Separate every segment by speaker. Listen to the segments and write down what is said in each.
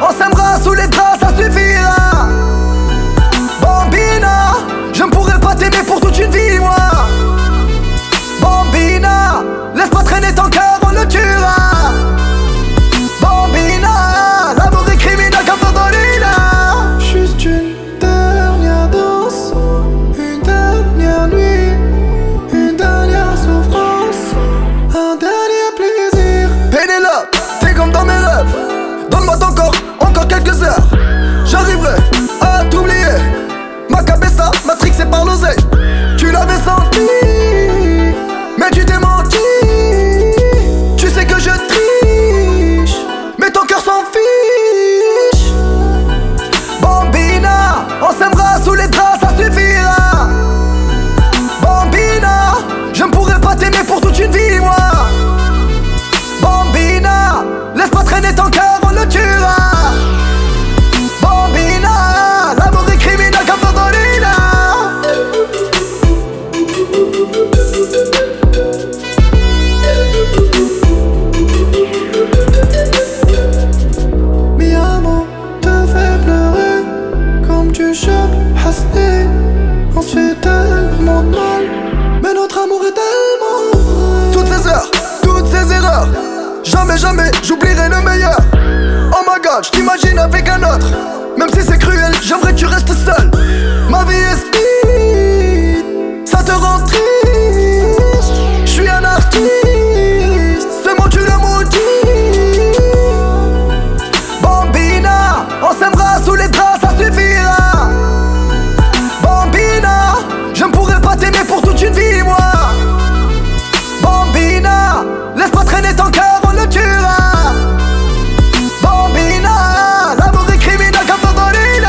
Speaker 1: on s'aimera sous les draps, ça suffira. Bambina, je ne pourrais pas t'aimer pour toute une vie, moi. Bambina, laisse pas traîner ton cœur, on le tuera. Bambina, l'amour est criminel comme Dodolina.
Speaker 2: Juste une dernière danse, une dernière nuit, une dernière souffrance, un dernier plaisir.
Speaker 1: Pénélope, t'es comme dans mes rêves. Donne-moi ton corps, encore quelques heures. J'arriverai à t'oublier. Ma cabeza, matrixée par l'oseille. Tu l'avais senti, mais tu t'es menti. Tu sais que je triche, mais ton cœur s'en fiche. Bambina, on s'aimera sous les draps, ça suffira. Bambina, je ne pourrais pas t'aimer pour toute une vie, moi. Bambina, laisse pas traîner ton cœur, on le tuera. Bambina, l'amour est criminel comme Dodolina.
Speaker 2: Mi amour te fait pleurer comme tu chopes Hasné. On se fait tellement de mal, mais notre amour est tellement vrai.
Speaker 1: Toutes ces heures, toutes ces erreurs, jamais, jamais j'oublierai le meilleur. Oh my god, je t'imagine avec un autre. Même si c'est cruel, j'aimerais que tu restes seul. Ma vie est speed, ça te rend triste. Je suis un artiste, ce mot tu le maudis. Bambina, on s'aimera sous les draps, ça suffira. Bambina, je ne pourrais pas t'aimer pour toute une vie, moi. Bambina, laisse pas traîner ton cœur, on le tuera. Bambina, l'amour est criminel comme Dodolina.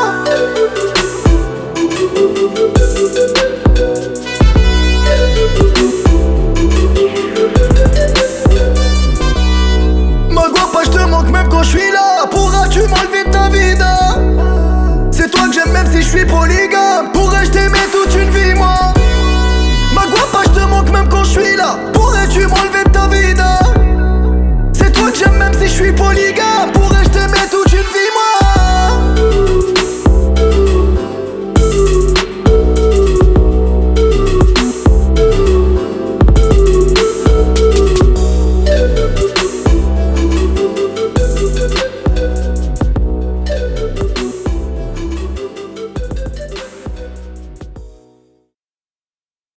Speaker 1: Ma guapa, je te manque même quand je suis là. Pourras-tu m'enlever de ta vida? C'est toi que j'aime même si je suis polygame. Pourrais-je t'aimer toute une vie, moi? Ma guapa, je te manque même quand je suis là. Pourrais-tu m'enlever de ta vida? C'est toi que j'aime même si je suis polygame.